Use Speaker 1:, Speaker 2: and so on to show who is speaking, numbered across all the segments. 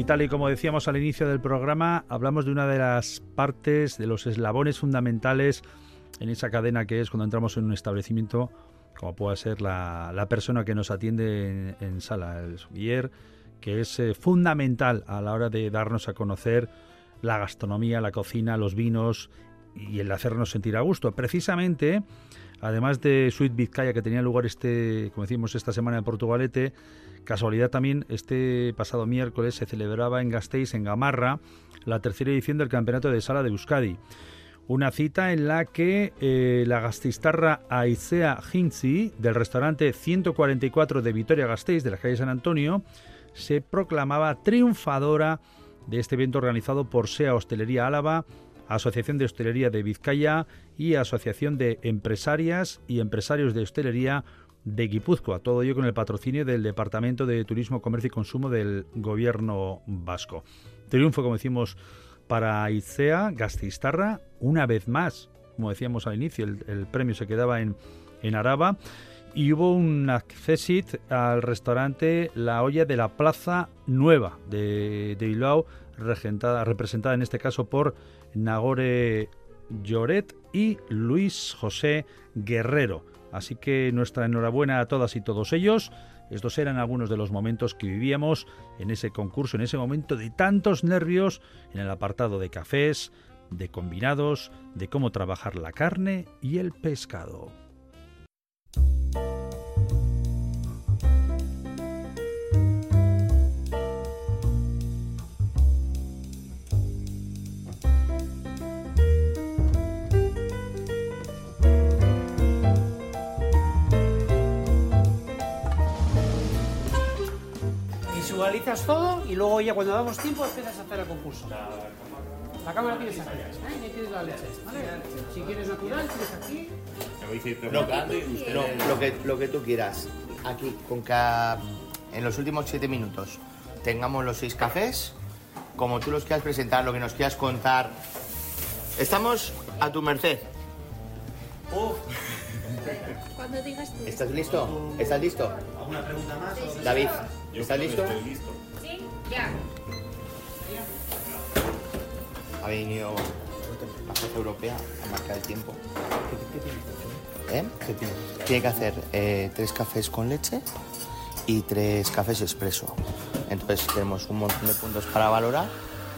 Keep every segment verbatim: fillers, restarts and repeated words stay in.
Speaker 1: tal y como decíamos al inicio del programa, hablamos de una de las partes, de los eslabones fundamentales en esa cadena que es cuando entramos en un establecimiento, como pueda ser la, la persona que nos atiende en, en sala, el sommelier, que es eh, fundamental a la hora de darnos a conocer la gastronomía, la cocina, los vinos y el hacernos sentir a gusto. Precisamente, además de Sweet Vizcaya, que tenía lugar este, como decimos, esta semana en Portugalete, casualidad también, este pasado miércoles se celebraba en Gasteiz, en Gamarra, la tercera edición del Campeonato de Sala de Euskadi. Una cita en la que eh, la gasteiztarra Aizea Gintzi, del restaurante ciento cuarenta y cuatro de Vitoria-Gasteiz, de la calle San Antonio, se proclamaba triunfadora de este evento organizado por SEA Hostelería Álava, Asociación de Hostelería de Vizcaya y Asociación de Empresarias y Empresarios de Hostelería de Guipúzcoa. Todo ello con el patrocinio del Departamento de Turismo, Comercio y Consumo del Gobierno vasco. Triunfo, como decimos, para Aizea Gasteiztarra, una vez más, como decíamos al inicio, el, el premio se quedaba en, en Araba, y hubo un accesit al restaurante La Olla de la Plaza Nueva de, de Bilbao, regentada, representada en este caso por Nagore Lloret y Luis José Guerrero. Así que nuestra enhorabuena a todas y todos ellos. Estos eran algunos de los momentos que vivíamos en ese concurso, en ese momento de tantos nervios, en el apartado de cafés, de combinados, de cómo trabajar la carne y el pescado.
Speaker 2: Visualizas todo y luego ya cuando damos tiempo empiezas a hacer el concurso. La cámara tienes aquí, ¿eh? Y tienes la leche, ¿vale? Si quieres natural, tienes aquí.
Speaker 3: Lo, no, lo, que, lo que tú quieras. Aquí, con que en los últimos siete minutos tengamos los seis cafés, como tú los quieras presentar, lo que nos quieras contar. Estamos a tu merced.
Speaker 4: Uf. Cuando digas tú.
Speaker 3: ¿Estás listo? ¿Estás listo?
Speaker 5: ¿Alguna pregunta más?
Speaker 3: David, ¿estás listo?
Speaker 5: Estoy listo.
Speaker 4: Sí, ya.
Speaker 3: Ha venido la jefa europea a marcar el tiempo. ¿Eh? Tiene que hacer eh, tres cafés con leche y tres cafés expreso. Entonces tenemos un montón de puntos para valorar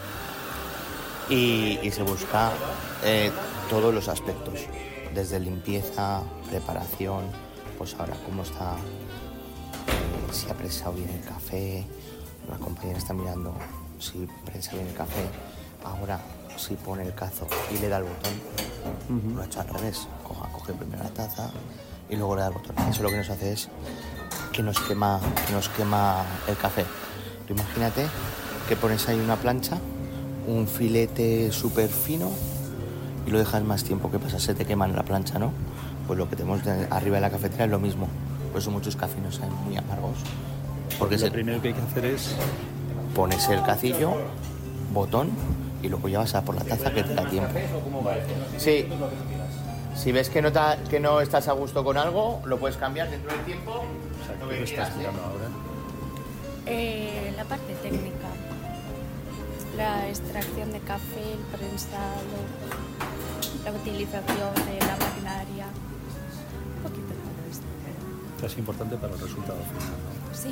Speaker 3: y, y se busca eh, todos los aspectos, desde limpieza, preparación, pues ahora cómo está, eh, si ha prensado bien el café, la compañera está mirando si prensa bien el café, ahora si pone el cazo y le da el botón, uh-huh. Lo ha hecho al revés, coge, coge primero la taza y luego le da el botón. Eso lo que nos hace es que nos quema, que nos quema el café. Tú imagínate que pones ahí una plancha, un filete súper fino y lo dejas más tiempo. ¿Qué pasa? Se te quema en la plancha, ¿no? Pues lo que tenemos de arriba de la cafetera es lo mismo. Por eso muchos cafés no saben muy amargos. Porque
Speaker 1: lo
Speaker 3: se...
Speaker 1: primero que hay que hacer es...
Speaker 3: pones el cacillo, botón y luego ya vas a por la taza que te da tiempo. Sí. Si ves que no, ta, que no estás a gusto con algo, lo puedes cambiar dentro del tiempo.
Speaker 1: O sea,
Speaker 3: lo
Speaker 1: ¿qué
Speaker 3: que
Speaker 1: estás explicando ahora?
Speaker 4: Eh, la parte técnica. La extracción de café, el prensado, la utilización de la maquinaria. Un poquito de todo esto.
Speaker 1: Es importante para el resultado final, ¿no?
Speaker 4: Sí.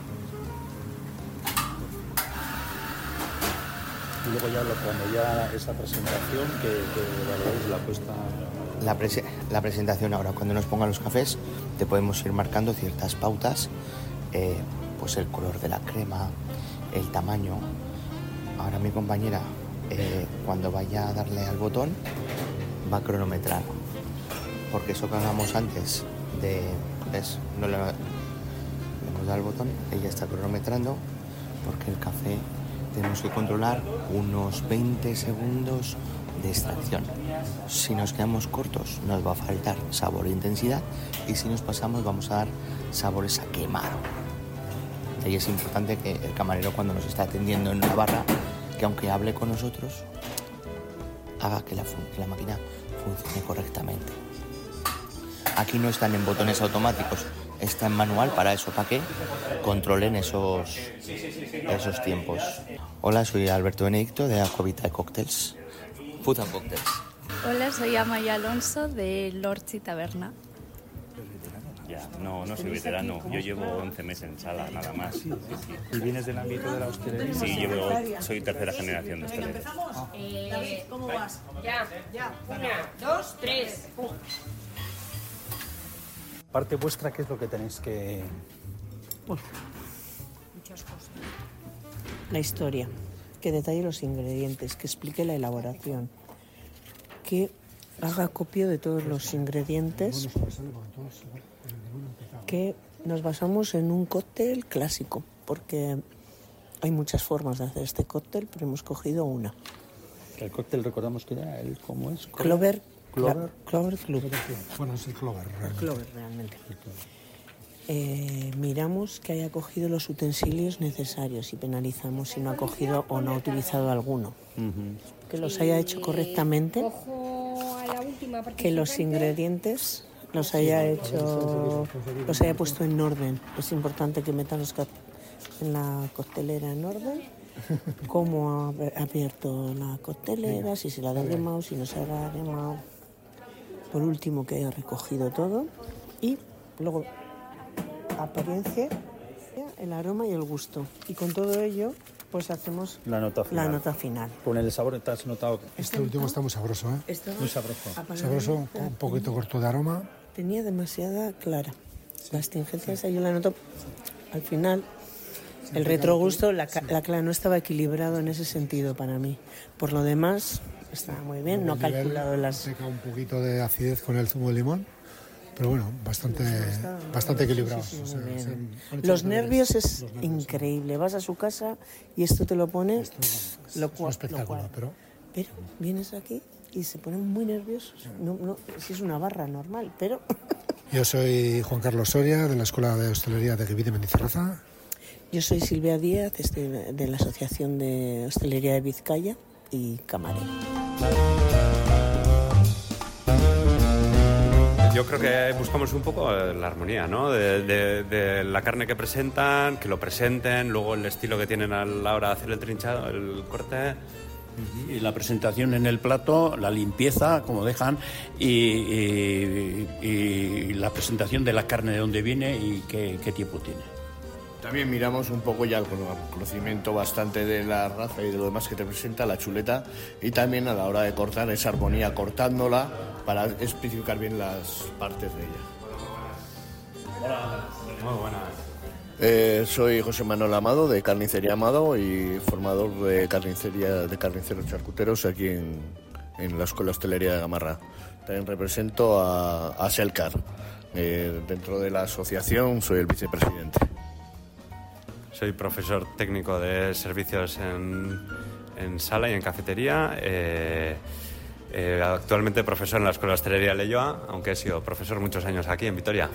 Speaker 1: Y luego ya, cuando ya esa presentación, que, que valoréis la puesta...
Speaker 3: La, prese- la presentación ahora, cuando nos pongan los cafés, te podemos ir marcando ciertas pautas, eh, pues el color de la crema, el tamaño. Ahora mi compañera, eh, cuando vaya a darle al botón, va a cronometrar, porque eso que hagamos antes de... ¿ves? No le, le hemos dado al botón, ella está cronometrando, porque el café... tenemos que controlar unos veinte segundos de extracción. Si nos quedamos cortos, nos va a faltar sabor e intensidad, y si nos pasamos, vamos a dar sabores a quemado. Y es importante que el camarero, cuando nos está atendiendo en una barra, que aunque hable con nosotros, haga que la, que la máquina funcione correctamente. Aquí no están en botones automáticos, está en manual para eso, para que controlen esos, esos tiempos. Hola, soy Alberto Benedicto de Aquavitae Cocktails, Food and Cocktails.
Speaker 4: Hola, soy Amaya Alonso de Lords y Taberna.
Speaker 5: Ya, no, no soy veterano. Yo llevo once meses en sala, nada más. Sí, sí, sí.
Speaker 1: ¿Y vienes del ámbito de la hostelería?
Speaker 5: Sí, llevo, soy tercera generación de hosteleros.
Speaker 6: Eh, ¿Cómo vas? Ya, ya. Una, dos, tres. Pum.
Speaker 1: Parte vuestra, ¿qué es lo que tenéis que...?
Speaker 6: Muchas cosas.
Speaker 7: La historia, que detalle los ingredientes, que explique la elaboración, que haga acopio de todos los ingredientes, que nos basamos en un cóctel clásico, porque hay muchas formas de hacer este cóctel, pero hemos cogido una.
Speaker 1: El cóctel, recordamos que era el, ¿cómo es?
Speaker 7: Clover,
Speaker 1: Clover.
Speaker 7: Clover Club.
Speaker 8: Bueno, es el Clover, realmente.
Speaker 7: Clover, realmente. Eh, miramos que haya cogido los utensilios necesarios y penalizamos si no ha cogido o no ha utilizado alguno. Uh-huh. Que los haya hecho correctamente, que los ingredientes los haya hecho, los haya puesto en orden. Es importante que metan los en la coctelera en orden, cómo ha abierto la coctelera, si se la ha derramado, si no se la ha derramado. Por último, que haya recogido todo y luego apariencia, el aroma y el gusto. Y con todo ello, pues hacemos
Speaker 1: la nota final.
Speaker 7: La nota final.
Speaker 1: Con el sabor, ¿te has notado?
Speaker 8: Este último está muy sabroso, ¿eh?
Speaker 7: Esto
Speaker 1: muy sabroso.
Speaker 8: Sabroso, un poquito corto de aroma.
Speaker 7: Tenía demasiada clara. Sí. La astringencia esa yo la noto al final. El retrogusto, la, sí. la clara no estaba equilibrado en ese sentido para mí. Por lo demás, estaba muy bien. No ha calculado las...
Speaker 8: Seca un poquito de acidez con el zumo de limón. Pero bueno, bastante, bastante equilibrado.
Speaker 7: Sí, sí,
Speaker 8: o sea,
Speaker 7: se, los nervios es los nervios, increíble. Sí. Vas a su casa y esto te lo pone... Esto
Speaker 8: es, lo cual, es un espectáculo, lo pero...
Speaker 7: Pero vienes aquí y se ponen muy nerviosos. No, no, si es una barra normal, pero...
Speaker 8: Yo soy Juan Carlos Soria, de la Escuela de Hostelería de Gebide Mendizorroza.
Speaker 7: Yo soy Silvia Díaz, de, de la Asociación de Hostelería de Vizcaya y Camarero.
Speaker 9: Yo creo que buscamos un poco la armonía, ¿no? De, de, de la carne que presentan, que lo presenten, luego el estilo que tienen a la hora de hacer el trinchado, el corte.
Speaker 10: Y la presentación en el plato, la limpieza, como dejan, y, y, y la presentación de la carne de dónde viene y qué, qué tiempo tiene.
Speaker 11: También miramos un poco ya el conocimiento bastante de la raza y de lo demás que te presenta la chuleta, y también a la hora de cortar esa armonía, cortándola para especificar bien las partes de ella.
Speaker 9: Hola. Muy buenas.
Speaker 11: Eh, soy José Manuel Amado, de Carnicería Amado, y formador de carnicería de carniceros charcuteros aquí en, en la Escuela de Hostelería de Gamarra. También represento a, a Selcar. Eh, dentro de la asociación soy el vicepresidente.
Speaker 9: Soy profesor técnico de servicios en, en sala y en cafetería. Eh, eh, actualmente profesor en la Escuela de Hostelería de Leioa, aunque he sido profesor muchos años aquí en Vitoria.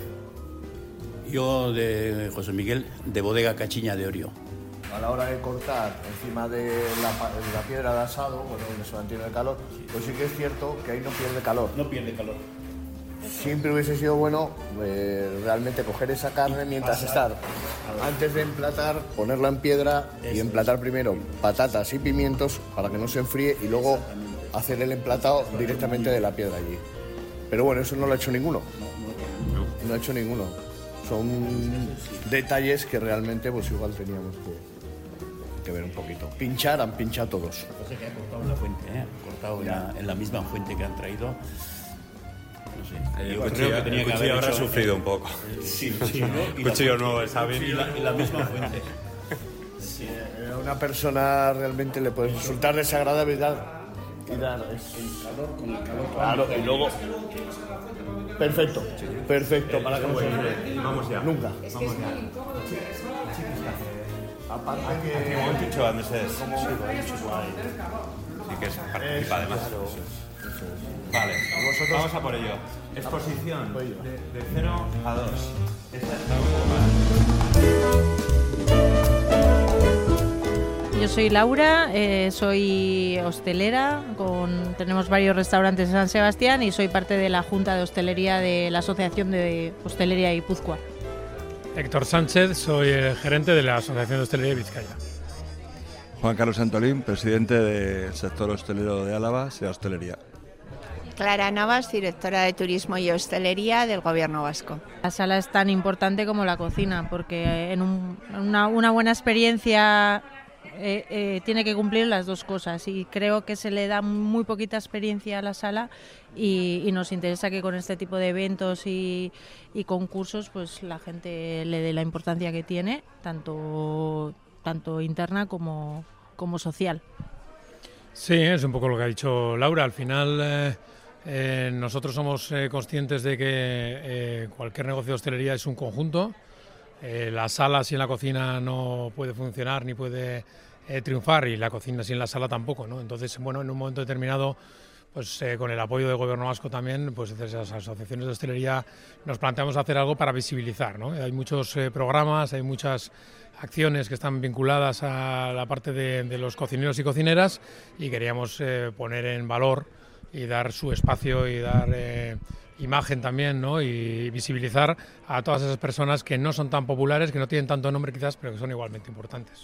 Speaker 10: Yo, de José Miguel, de Bodega Cachiña de Orio.
Speaker 11: A la hora de cortar encima de la, de la piedra de asado, bueno, donde se mantiene el calor, pues sí que es cierto que ahí no pierde calor.
Speaker 10: No pierde calor.
Speaker 11: Siempre hubiese sido bueno eh, realmente coger esa carne mientras estar, antes de emplatar, ponerla en piedra y emplatar primero patatas y pimientos para que no se enfríe y luego hacer el emplatado directamente de la piedra allí. Pero bueno, eso no lo ha hecho ninguno. No ha hecho ninguno. Son detalles que realmente pues igual teníamos que, que ver un poquito. Pinchar, han pinchado todos.
Speaker 10: Entonces que ha cortado en la fuente, ¿eh? Ha cortado en la, en la misma fuente que han traído. No sé.
Speaker 9: El cuchillo, que tenía el cuchillo habrá sufrido un poco.
Speaker 10: Sí, sí, ¿no?
Speaker 9: Cuchillo nuevo, está bien.
Speaker 10: Y la, y la misma fuente.
Speaker 11: Sí, a una persona realmente le puede resultar desagradable dar, y dar es...
Speaker 10: el calor con el calor.
Speaker 11: Claro, y luego... Perfecto, perfecto, para que no se
Speaker 9: enfríe. Vamos ya.
Speaker 11: Nunca.
Speaker 6: Es que es muy incómodo.
Speaker 11: Aparte que...
Speaker 9: Aquí un dicho antes es...
Speaker 11: Como...
Speaker 9: Sí que es participa además. Vale, vosotros vamos a por ello. Exposición de, de cero a dos. Esta es la
Speaker 12: Yo soy Laura, eh, soy hostelera, con, tenemos varios restaurantes en San Sebastián y soy parte de la Junta de Hostelería de la Asociación de Hostelería de Guipúzcoa.
Speaker 13: Héctor Sánchez, soy el gerente de la Asociación de Hostelería de Vizcaya.
Speaker 14: Juan Carlos Antolín, presidente del sector hostelero de Álava, SEA Hostelería.
Speaker 15: Clara Navas, directora de Turismo y Hostelería del Gobierno Vasco.
Speaker 12: La sala es tan importante como la cocina, porque en un, una, una buena experiencia eh, eh, tiene que cumplir las dos cosas, y creo que se le da muy poquita experiencia a la sala, y, y nos interesa que con este tipo de eventos y, y concursos pues la gente le dé la importancia que tiene, tanto, tanto interna como, como social.
Speaker 13: Sí, es un poco lo que ha dicho Laura. Al final eh, eh, nosotros somos eh, conscientes de que eh, cualquier negocio de hostelería es un conjunto. Eh, la sala sin la cocina no puede funcionar ni puede eh, triunfar, y la cocina sin la sala tampoco, ¿no? Entonces, bueno, en un momento determinado, pues eh, con el apoyo del Gobierno vasco también, pues desde las asociaciones de hostelería nos planteamos hacer algo para visibilizar, ¿no? Hay muchos eh, programas, hay muchas acciones que están vinculadas a la parte de, de los cocineros y cocineras, y queríamos eh, poner en valor y dar su espacio y dar eh, imagen también, ¿no? Y visibilizar a todas esas personas que no son tan populares, que no tienen tanto nombre quizás, pero que son igualmente importantes.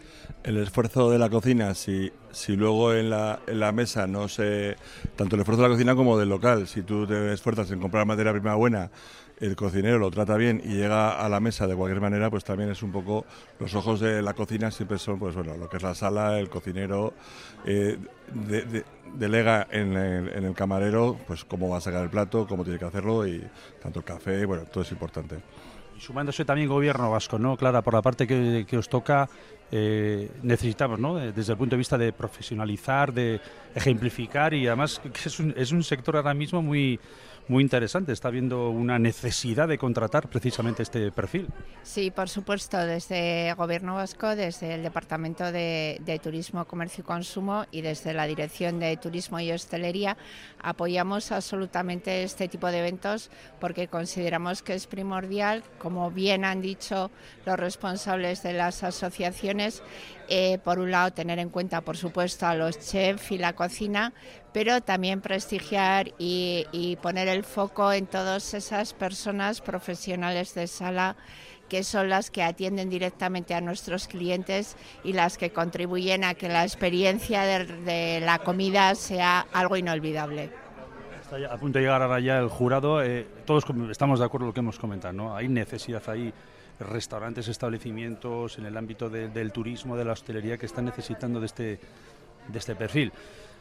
Speaker 14: El esfuerzo de la cocina, si, si luego en la, en la mesa no se... Tanto el esfuerzo de la cocina como del local, si tú te esfuerzas en comprar materia prima buena, el cocinero lo trata bien y llega a la mesa de cualquier manera, pues también es un poco... Los ojos de la cocina siempre son, pues bueno, lo que es la sala, el cocinero, eh, de, de, delega en el, en el camarero, pues cómo va a sacar el plato, cómo tiene que hacerlo, y tanto el café, bueno, todo es importante.
Speaker 1: Y sumándose también Gobierno vasco, ¿no? Clara, por la parte que, que os toca, eh, necesitamos, ¿no? Desde el punto de vista de profesionalizar, de ejemplificar, y además que es un, es un sector ahora mismo muy... muy interesante, está habiendo una necesidad de contratar precisamente este perfil.
Speaker 15: Sí, por supuesto, desde Gobierno Vasco, desde el Departamento de, de Turismo, Comercio y Consumo y desde la Dirección de Turismo y Hostelería apoyamos absolutamente este tipo de eventos, porque consideramos que es primordial, como bien han dicho los responsables de las asociaciones, eh, por un lado tener en cuenta, por supuesto, a los chefs y la cocina, pero también prestigiar y, y poner el foco en todas esas personas profesionales de sala, que son las que atienden directamente a nuestros clientes y las que contribuyen a que la experiencia de, de la comida sea algo inolvidable.
Speaker 1: Está a punto de llegar ahora ya el jurado. Eh, todos estamos de acuerdo con lo que hemos comentado, ¿no? Hay necesidad, hay restaurantes, establecimientos en el ámbito de, del turismo, de la hostelería, que están necesitando de este, de este perfil.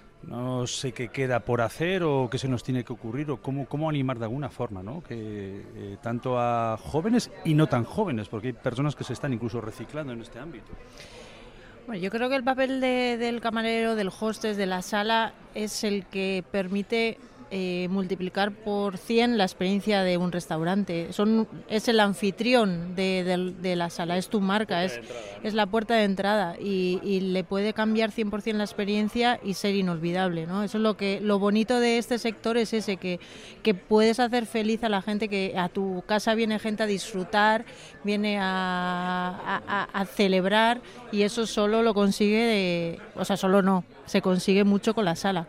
Speaker 1: No sé qué queda por hacer o qué se nos tiene que ocurrir, o cómo, cómo animar de alguna forma, ¿no? Que eh, tanto a jóvenes y no tan jóvenes, porque hay personas que se están incluso reciclando en este ámbito.
Speaker 12: Bueno, yo creo que el papel de, del camarero, del hostess, de la sala, es el que permite eh, multiplicar por cien la experiencia de un restaurante. Son, es el anfitrión de, de, de la sala, es tu marca, es, es la puerta de entrada, y, y le puede cambiar cien por cien la experiencia y ser inolvidable, ¿no? Eso es lo que lo bonito de este sector, es ese, que, que puedes hacer feliz a la gente, que a tu casa viene gente a disfrutar, viene a, a, a celebrar, y eso solo lo consigue, de, o sea, solo no, se consigue mucho con la sala.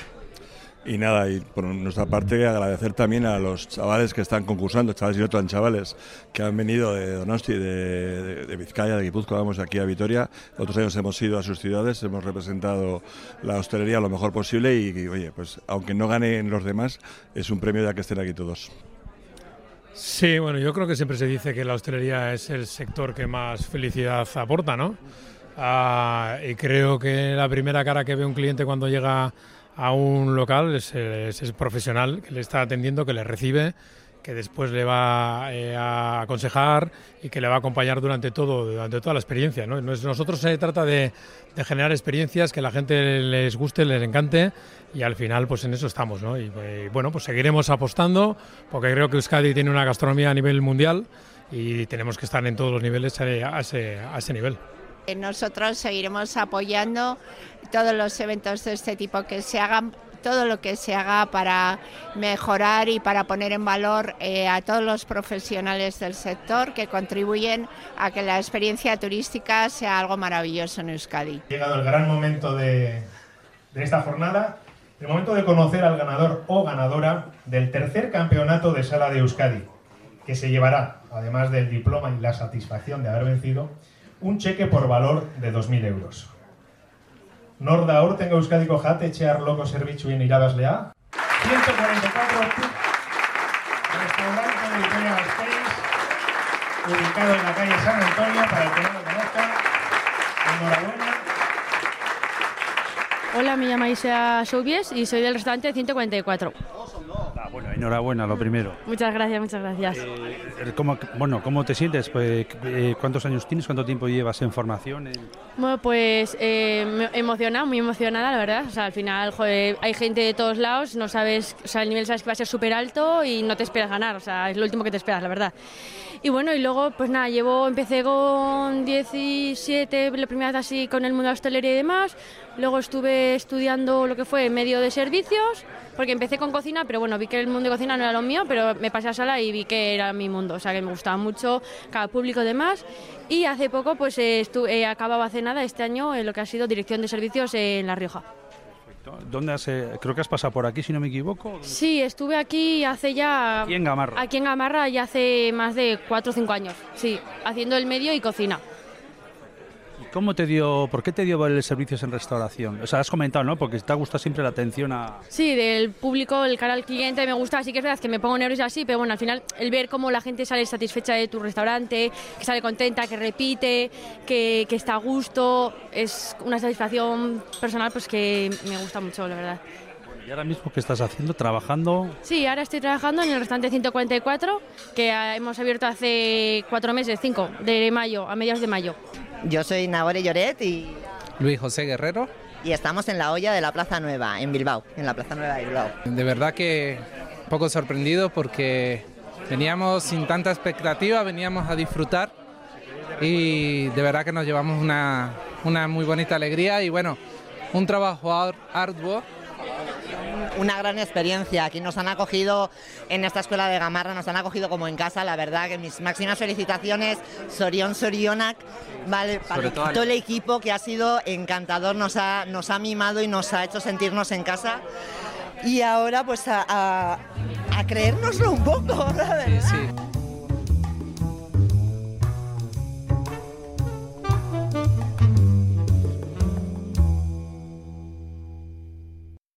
Speaker 14: Y nada, y por nuestra parte agradecer también a los chavales que están concursando, chavales y no tan chavales, que han venido de Donosti, de, de, de Vizcaya, de Guipúzcoa, vamos aquí a Vitoria. Otros años hemos ido a sus ciudades, hemos representado la hostelería lo mejor posible, y, y oye, pues aunque no ganen los demás, es un premio ya que estén aquí todos.
Speaker 13: Sí, bueno, yo creo que siempre se dice que la hostelería es el sector que más felicidad aporta, ¿no? Ah, y creo que la primera cara que ve un cliente cuando llega a un local es, es, es profesional, que le está atendiendo, que le recibe, que después le va eh, a aconsejar y que le va a acompañar durante todo, durante toda la experiencia, ¿no? Nosotros se trata de, de generar experiencias que a la gente les guste, les encante, y al final pues en eso estamos, ¿no? Y, y bueno, pues seguiremos apostando, porque creo que Euskadi tiene una gastronomía a nivel mundial y tenemos que estar en todos los niveles a ese, a ese nivel.
Speaker 15: Nosotros seguiremos apoyando todos los eventos de este tipo que se hagan, todo lo que se haga para mejorar y para poner en valor eh, a todos los profesionales del sector que contribuyen a que la experiencia turística sea algo maravilloso en Euskadi.
Speaker 16: Ha llegado el gran momento de, de esta jornada, el momento de conocer al ganador o ganadora del tercer campeonato de sala de Euskadi. que se llevará, además del diploma y la satisfacción de haber vencido, un cheque por valor de dos mil euros. Nor da aurtengo Euskadiko jatetxe arloko zerbitzuen irabazlea, ciento cuarenta y cuatro restaurante de Vitoria Gasteiz, ubicado en la calle San Antonio, para el que no lo conozca. Enhorabuena.
Speaker 17: Hola, me llamo Isa Soubies y soy del restaurante ciento cuarenta y cuatro.
Speaker 1: Ah, bueno, enhorabuena, lo primero.
Speaker 17: Muchas gracias, muchas gracias.
Speaker 1: Eh, ¿cómo, bueno, ¿cómo te sientes? Pues, eh, ¿cuántos años tienes? ¿Cuánto tiempo llevas en formación? En...
Speaker 17: Bueno, pues eh, emocionada, muy emocionada, la verdad. O sea, al final, joder, hay gente de todos lados, no sabes, o sea, el nivel sabes que va a ser súper alto y no te esperas ganar, o sea, es lo último que te esperas, la verdad. Y bueno, y luego, pues nada, llevo, empecé con diecisiete, la primera vez así con el mundo de la hostelería y demás. Luego estuve estudiando lo que fue medio de servicios, porque empecé con cocina, pero bueno, vi que el mundo de cocina no era lo mío, pero me pasé a sala y vi que era mi mundo, o sea, que me gustaba mucho cada público y demás. Y hace poco, pues estuve, eh, acababa hace nada este año en lo que ha sido dirección de servicios en La Rioja.
Speaker 1: ¿Dónde has, eh, creo que has pasado por aquí, si no me equivoco?
Speaker 17: Sí, estuve aquí hace ya...
Speaker 1: Aquí en Gamarra.
Speaker 17: Aquí en Gamarra ya hace más de cuatro o cinco años, sí, haciendo el medio y cocina.
Speaker 1: ¿Y cómo te dio, por qué te dio el servicios en restauración? O sea, has comentado, ¿no? Porque te gusta siempre la atención a...
Speaker 17: Sí, del público, el cara al cliente, me gusta, sí que es verdad que me pongo nerviosa así, pero bueno, al final el ver cómo la gente sale satisfecha de tu restaurante, que sale contenta, que repite, que, que está a gusto, es una satisfacción personal pues que me gusta mucho, la verdad.
Speaker 1: ¿Y ahora mismo qué estás haciendo? ¿Trabajando?
Speaker 17: Sí, ahora estoy trabajando en el restaurante ciento cuarenta y cuatro, que hemos abierto hace cuatro meses, cinco, de mayo, a mediados de mayo.
Speaker 18: Yo soy Nagore Lloret y...
Speaker 19: Luis José Guerrero.
Speaker 18: Y estamos en la olla de la Plaza Nueva, en Bilbao, en la Plaza Nueva de Bilbao.
Speaker 19: De verdad que un poco sorprendido porque veníamos sin tanta expectativa, veníamos a disfrutar y de verdad que nos llevamos una, una muy bonita alegría y bueno, un trabajo arduo.
Speaker 18: Una gran experiencia, aquí nos han acogido en esta escuela de Gamarra, nos han acogido como en casa, la verdad que mis máximas felicitaciones, Sorion Sorionak, vale, para todo, todo el equipo que ha sido encantador, nos ha, nos ha mimado y nos ha hecho sentirnos en casa y ahora pues a, a, a creérnoslo un poco, ¿verdad?
Speaker 19: Sí, sí.